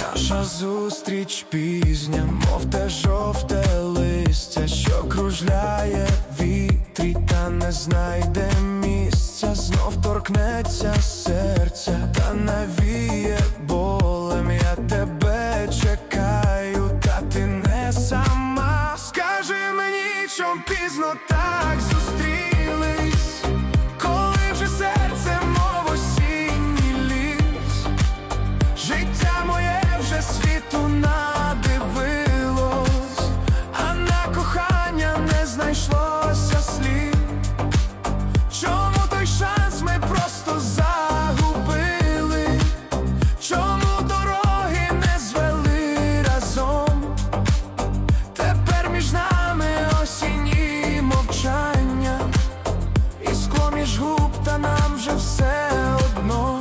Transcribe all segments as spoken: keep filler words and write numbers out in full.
Наша зустріч пізня, мов те жовте листя, що кружляє в вітрі, та не знайде місця. Знов торкнеться серця, та навіє болем. Я тебе чекаю, та ти не сама. Скажи мені, чом пізно так зустрілись, коли вже серце мов осінній ліс. Життя моє вже світу надивилось, а на кохання не знайшлося слів. Чому той шанс ми просто загубили? Чому дороги не звели разом? Тепер між нами осінні мовчання, і скло між губ, та нам вже все одно.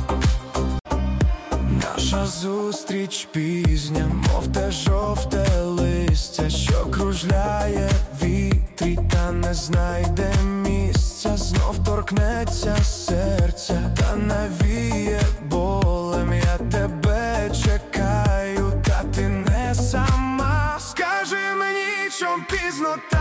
Наша зустріч пізня, мов те жовте листя, що кружляє в вітрі, та не знайде місця. Знов торкнеться серця, та навіє болем. Я тебе чекаю, та ти не сама. Скажи мені, чом пізно